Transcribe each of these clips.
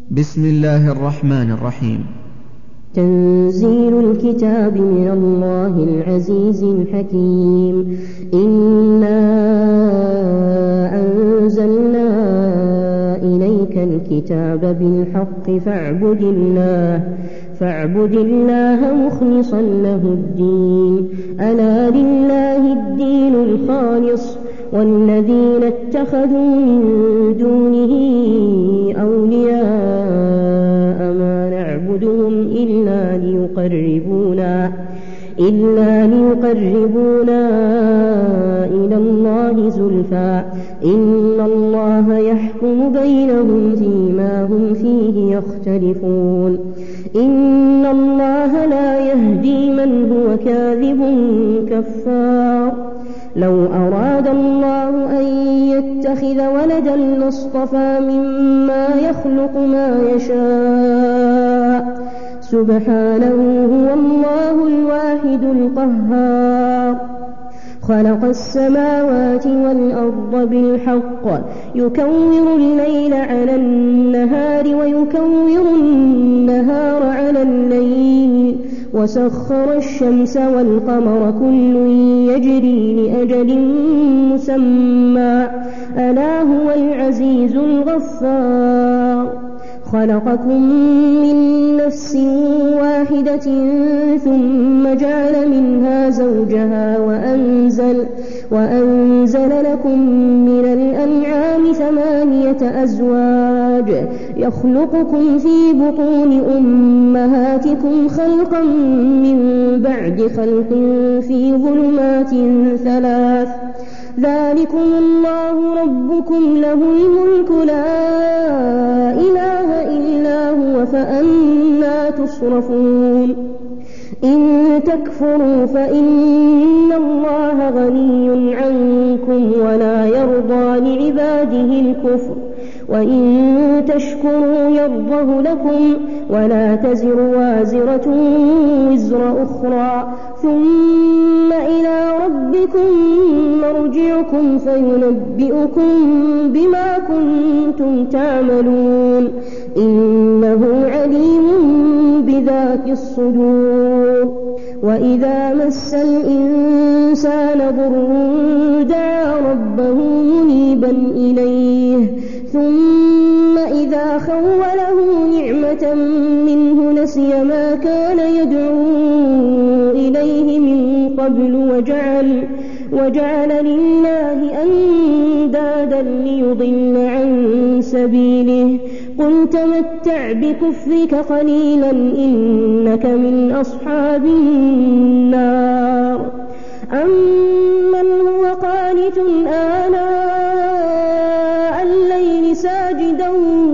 بسم الله الرحمن الرحيم. تنزيل الكتاب من الله العزيز الحكيم. إنا أنزلنا إليك الكتاب بالحق فاعبد الله مخلصا له الدين. ألا لله الدين الخالص والذين اتخذوا من دونه أولياء ما نعبدهم إلا ليقربونا إلى الله زلفى إن الله يحكم بينهم فيما هم فيه يختلفون. إن الله لا يهدي من هو كاذب كفار. لو أراد الله أن يتخذ ولدا لاصطفى مما يخلق ما يشاء سبحانه هو الله الواحد القهار. خلق السماوات والأرض بالحق يكور الليل على النهار ويكور النهار على الليل وسخر الشمس والقمر كل يجري لأجل مسمى ألا هو العزيز الغفار. خلقكم من نفس واحدة ثم جعل منها زوجها وأنزل لكم من الأنعام 8 أزواج يخلقكم في بطون أمهاتكم خلقا من بعد خلق في ظلمات 3. ذلكم الله ربكم له الملك لا إله إلا هو فأنى تصرفون. إن تكفروا فإن الله غني عنكم ولا يرضى لعباده الكفر وإن تشكروا يرضه لكم ولا تزر وازرة وزر أخرى ثم إلى ربكم مرجعكم فينبئكم بما كنتم تعملون إنه عليم بذات الصدور. وإذا مس الإنسان ضر دعا ربه منيبا إليه ثم إذا خوله نعمة منه نسي ما كان يدعو إليه من قبل وجعل لله أندادا ليضل عن سبيله. قل تمتع بكفرك قليلا إنك من أصحاب النار. أمن هو قانت آناء الليل ساجدا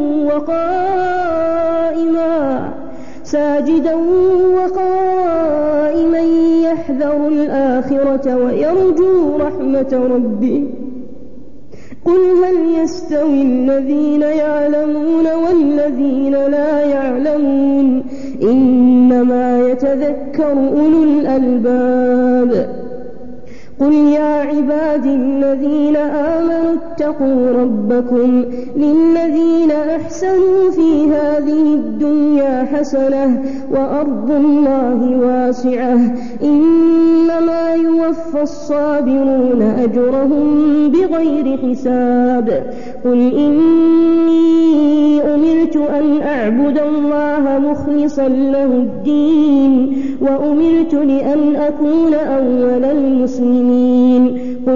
وقائما يحذر الآخرة ويرجو رحمة ربه. قل هل يستوي الذين يعلمون والذين لا يعلمون إنما يتذكر أولو الألباب. قل يا عبادي الذين آمنوا اتقوا ربكم للذين أحسنوا في هذه الدنيا حسنة وأرض الله واسعة إنما يوفى الصابرون أجرهم بغير حساب. قل إني أمرت أن أعبد الله مخلصا له الدين وأمرت لأن أكون أول المسلمين. قل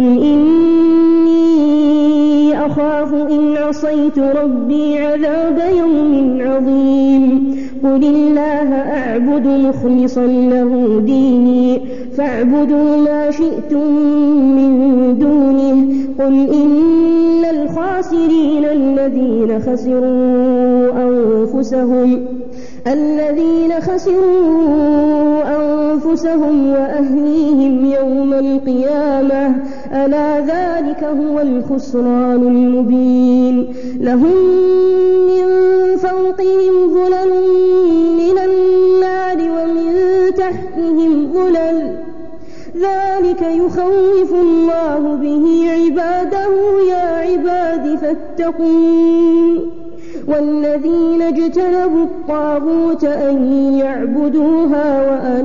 إني أخاف إن عصيت ربي عذاب يوم عظيم. قل الله أعبد مخلصا له ديني فاعبدوا ما شئتم من دونه. قل إن الخاسرين الذين خسروا أنفسهم وأهليهم يوم القيامة ألا ذلك هو الخسران المبين. لهم من فوقهم ظلل من النار ومن تحتهم ظلل ذلك يخوف الله به عباده يا عباد فاتقون. والذين اجتنبوا الطاغوت أن يعبدوها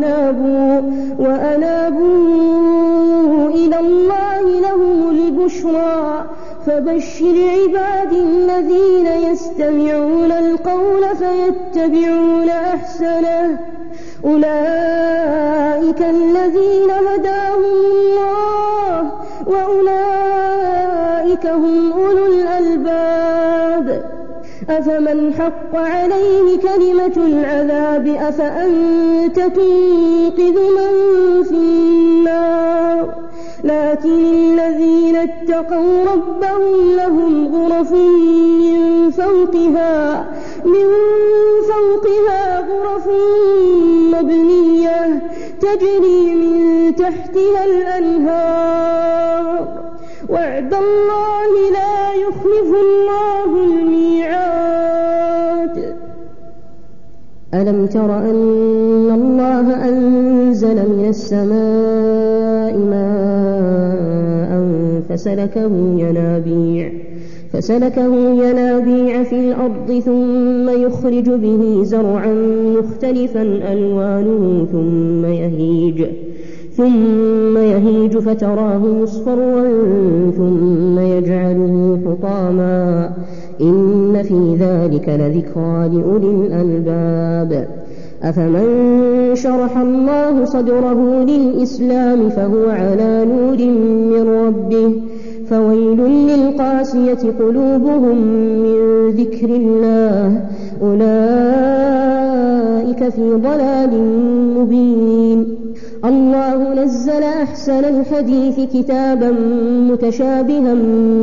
وأنابوا إلى الله لهم البشرى فبشر عبادي الذين يستمعون القول فيتبعون أحسنه أولئك الذين هداهم الله وأولئك هم أولو الألباب أفمن حق عليه كلمة العذاب أفأنت تنقذ من في النار لكن الذين اتقوا ربهم لهم غرف من فوقها غرف مبنية تجري من تحتها الأنهار وعد الله لا يخلف الله الميعاد ألم تر أن الله أنزل من السماء ماء فسلكه ينابيع في الأرض ثم يخرج به زرعا مختلفا ألوانه ثم يهيج فتراه مصفرا ثم يجعله حطاما إن في ذلك لذكرى لأولي الألباب أفمن شرح الله صدره للإسلام فهو على نور من ربه فويل للقاسية قلوبهم من ذكر الله أولئك في ضلال مبين الله نزل أحسن الحديث كتابا متشابها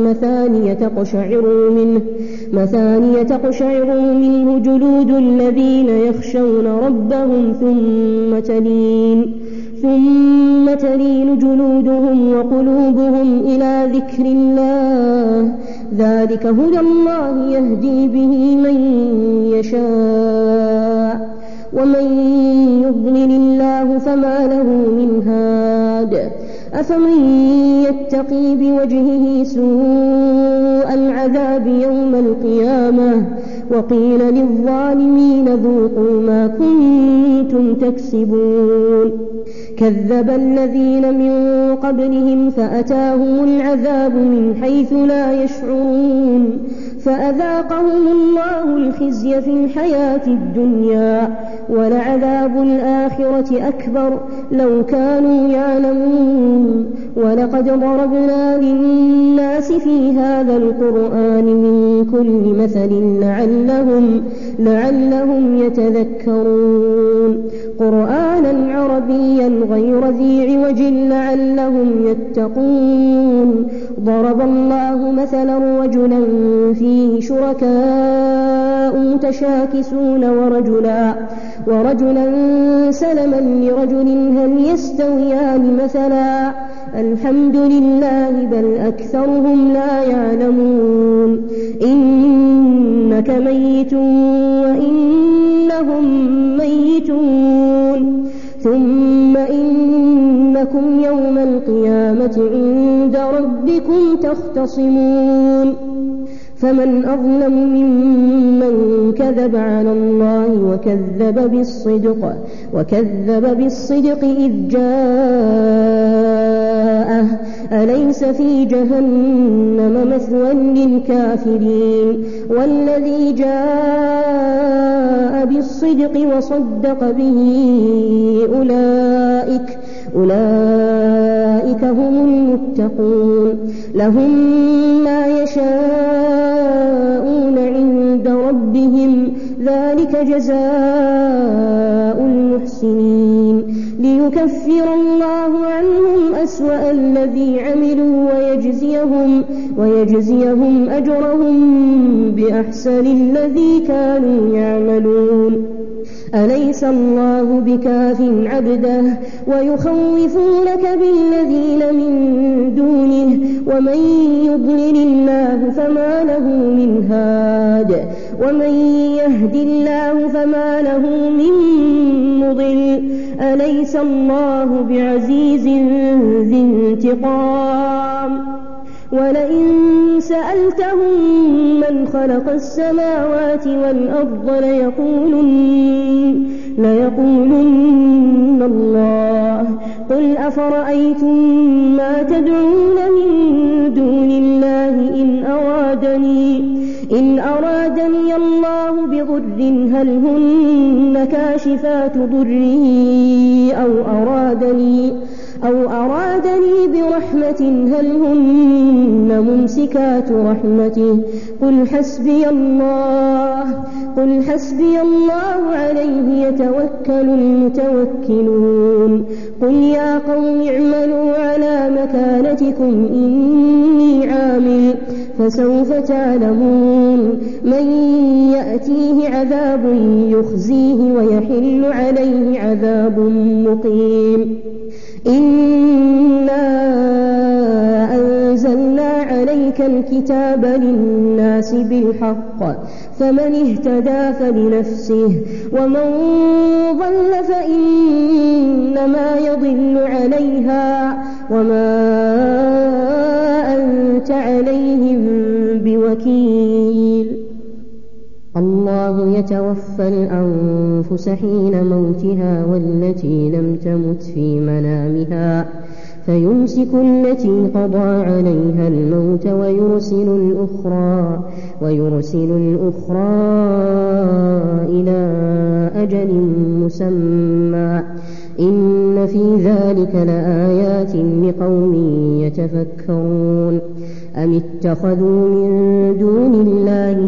مثانية تقشعر منه جلود الذين يخشون ربهم ثم تلين جلودهم وقلوبهم إلى ذكر الله ذلك هدى الله يهدي به من يشاء ومن يضلل الله فما له من هاد أفمن يتقي بوجهه سوء العذاب يوم القيامة وقيل للظالمين ذوقوا ما كنتم تكسبون كذب الذين من قبلهم فأتاهم العذاب من حيث لا يشعرون فأذاقهم الله الخزي في الحياة الدنيا ولعذاب الآخرة أكبر لو كانوا يعلمون ولقد ضربنا للناس في هذا القرآن من كل مثل لعلهم يتذكرون قرآنا عربيا غير ذي عوج لعلهم يتقون ضرب الله مثلا رجلا فيه شركاء متشاكسون ورجلا سلما لرجل هل يستويان مثلا الحمد لله بل أكثرهم لا يعلمون إنك ميت وإنهم ميتون ثم إنكم يوم القيامة عند ربكم تختصمون فمن أظلم ممن كذب على الله وكذب بالصدق إذ جاءه أليس في جهنم مثوى للكافرين والذي جاء بالصدق وصدق به أولئك هم المتقون لهم ما يشاءون عند ربهم ذلك جزاء المحسنين ليكفر الله عنهم أسوأ الذي عملوا ويجزيهم أجرهم بأحسن الذي كانوا يعملون أليس الله بكاف عبده ويخوفونك بالذين من دونه ومن يضلل الله فما له من هاد ومن يهد الله فما له من مضل أليس الله بعزيز ذي انتقام ولئن سألتهم من خلق السماوات والأرض ليقولن الله. قل أفرأيتم ما تدعون من دون الله إن أرادني الله بضر هل هن كاشفات ضره أو أرادني برحمة هل هن ممسكات رحمته. قل حسبي الله عليه يتوكل المتوكلون. قل يا قوم اعملوا على مكانتكم إني عامل فسوف تعلمون من يأتيه عذاب يخزيه ويحل عليه عذاب مقيم. إنا أنزلنا عليك الكتاب للناس بالحق فمن اهتدى فلنفسه ومن ضل فإنما يضل عليها وما أنت عليهم بوكيل. الله يتوفى الأنفس حين موتها والتي لم تمت في منامها فيمسك التي قضى عليها الموت ويرسل الأخرى إلى أجل مسمى إن في ذلك لآيات لقوم يتفكرون. أم اتخذوا من دون الله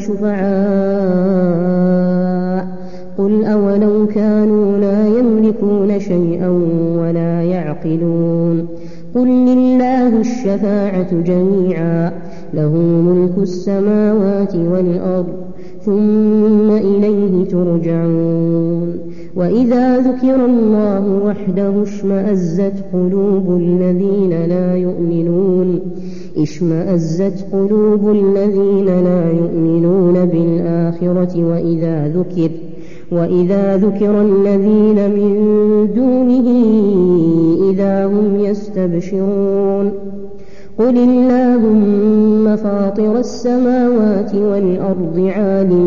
شفعاء قل أولو كانوا لا يملكون شيئا ولا يعقلون. قل لله الشفاعة جميعا له ملك السماوات والأرض ثم إليه ترجعون. وإذا ذكر الله وحده اشمأزت قلوب الذين لا يؤمنون بالآخرة وإذا ذكر الذين من دونه إذا هم يستبشرون. قل اللهم فاطر السماوات والأرض عالم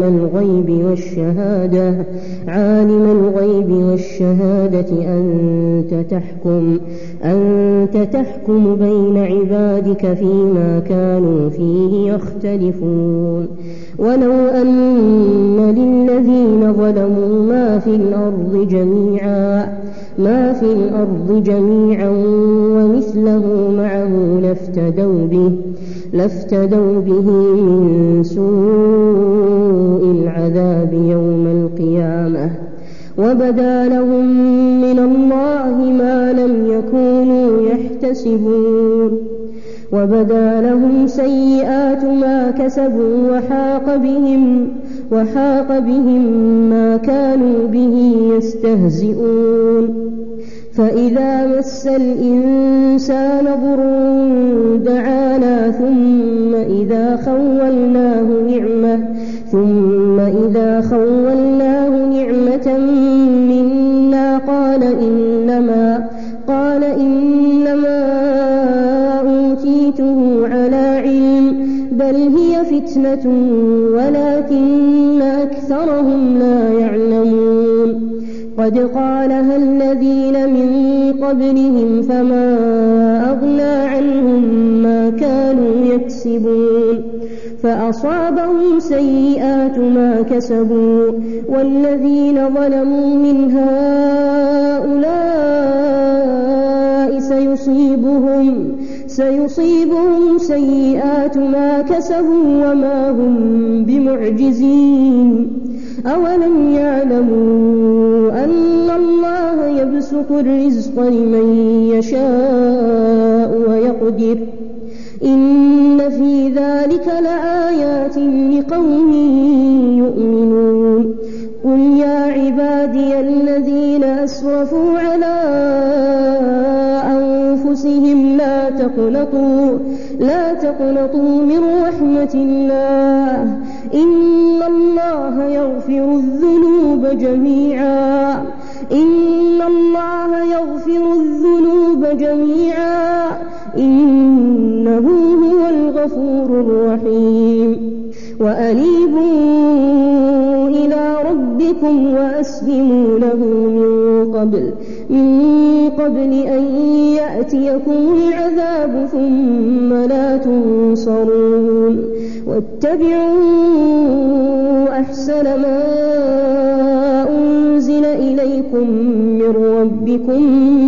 الغيب والشهادة أنت تحكم بين عبادك فيما كانوا فيه يختلفون. ولو أن للذين ظلموا ما في الأرض جميعا ومثله معه لافتدوا به من سوء العذاب يوم القيامة وبدا لهم من الله ما لم يكونوا يحتسبون. وبدا لهم سيئات ما كسبوا وحاق بهم ما كانوا به يستهزئون. فإذا مس الإنسان ضر دعانا ثم إذا خولناه نعمة منا قال إنما أوتيته على علم بل هي فتنة ولكن أكثرهم لا يعلمون. قد قالها الذين من قبلهم فما أغنى عنهم ما كانوا يكسبون فأصابهم سيئات ما كسبوا والذين ظلموا من هؤلاء سيصيبهم سيئات ما كسبوا وما هم بمعجزين. أولم يعلموا أن الله يبسط الرزق لمن يشاء ويقدر إن في ذلك لآيات لقوم يؤمنون. قل يا عبادي الذين أسرفوا على أنفسهم لا تقنطوا من رحمة الله إن الله يغفر الذنوب جميعا إنه هو الغفور غفور رحيم وأنيبوا إلى ربكم وأسلموا له من قبل أن يأتيكم العذاب ثم لا تنصرون واتبعوا أحسن ما أنزل إليكم من ربكم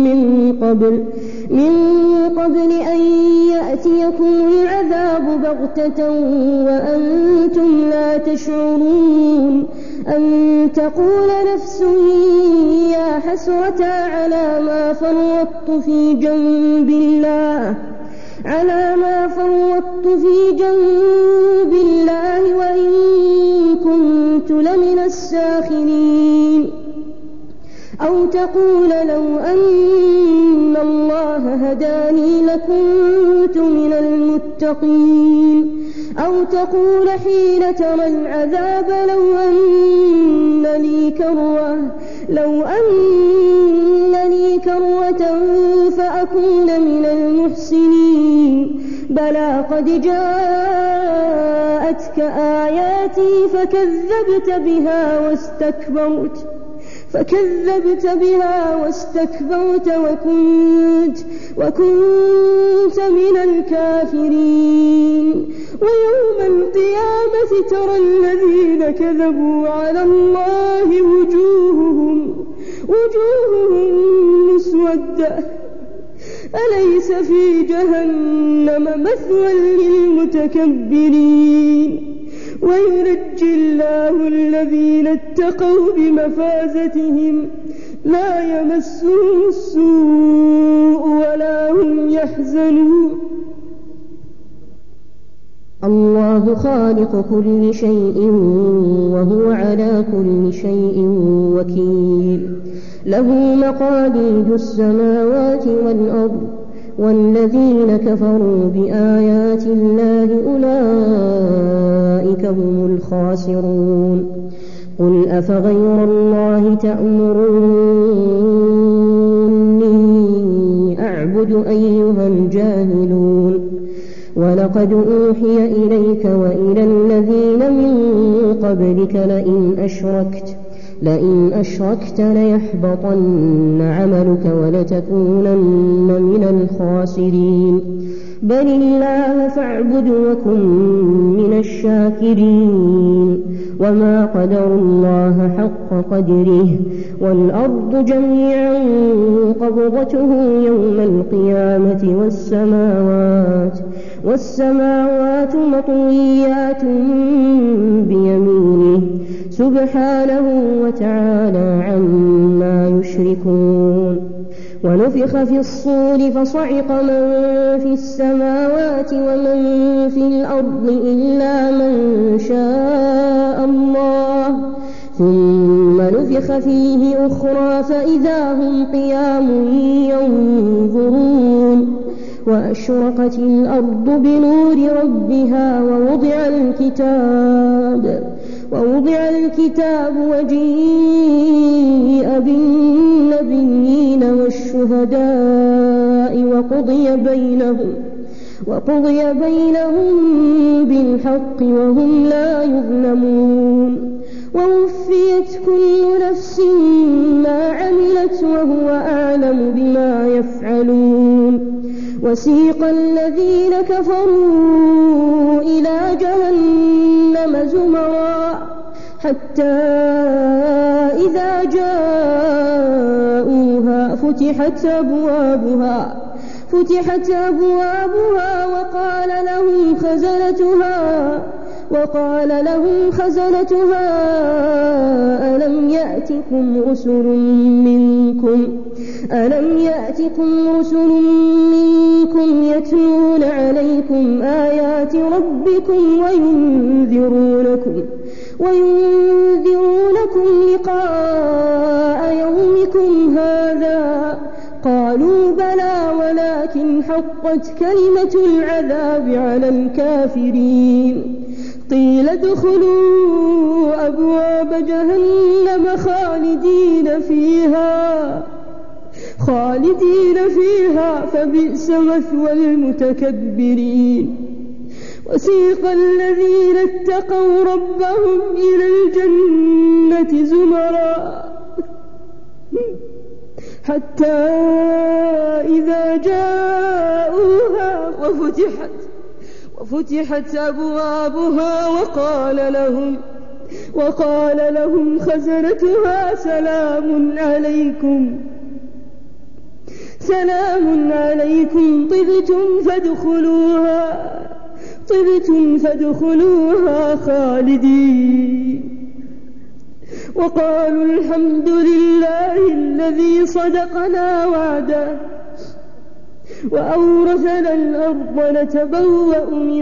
من قبل أن يأتيكم العذاب بغتة وأنتم لا تشعرون أن تقول نفس يا حسرة على ما فرطت في جنب الله وإن كنت لمن الساخرين أو تقول لو أن الله هداني لكنت من المتقين أو تقول حين ترى العذاب لو أن لي كروة فأكون من المحسنين بلى قد جاءتك آياتي فكذبت بها واستكبرت وكنت من الكافرين ويوم القيامة ترى الذين كذبوا على الله وجوههم مسودة أليس في جهنم مثوى للمتكبرين وينجي الله الذين اتقوا بمفازتهم لا يمسهم السوء ولا هم يحزنون الله خالق كل شيء وهو على كل شيء وكيل له مقاليد السماوات والأرض والذين كفروا بآيات الله أولئك هم الخاسرون قل أفغير الله تأمروني أعبد أيها الجاهلون ولقد أوحي إليك وإلى الذين من قبلك لئن أشركت ليحبطن عملك ولتكونن من الخاسرين بل الله فاعبد وكن من الشاكرين وما قدروا الله حق قدره والأرض جميعا قبضته يوم القيامة والسماوات مطويات بيمينه سبحانه وتعالى عما يشركون ونفخ في الصور فصعق من في السماوات ومن في الأرض إلا من شاء الله ثم نفخ فيه أخرى فإذا هم قيام ينظرون وأشرقت الأرض بنور ربها ووضع الكتاب وجيء بالنبيين والشهداء وقضي بينهم بالحق وهم لا يظلمون ووفيت كل نفس ما عملت وهو أعلم بما يفعلون وسيق الذين كفروا إلى جهنم زمرا حتى إذا جاءوها فتحت أبوابها وقال لهم خزنتها ألم يأتكم رسل منكم يتلون عليكم آيات ربكم وينذرونكم لقاء يومكم هذا قالوا بلى ولكن حقت كلمة العذاب على الكافرين قيل ادخلوا أبواب جهنم خالدين فيها فبئس مثوى المتكبرين وسيق الذين اتقوا ربهم إلى الجنة زمرا حتى إذا جاءوها وفتحت أبوابها وقال لهم خزنتها سلام عليكم طبتم فادخلوها خالدين وقالوا الحمد لله الذي صدقنا وعده وأورثنا الأرض نتبوأ من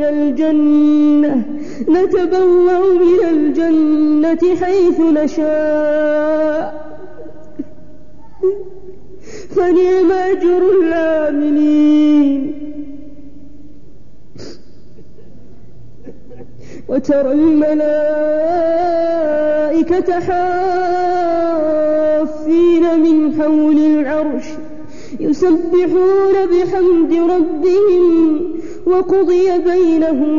الجنة حيث نشاء فنعم أجر العاملين وترى الملائكة حافين من حول العرش يسبحون بحمد ربهم وقضي بينهم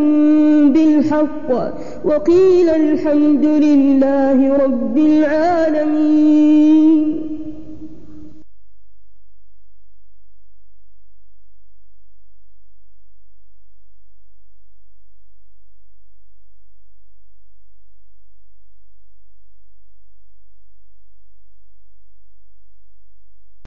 بالحق وقيل الحمد لله رب العالمين.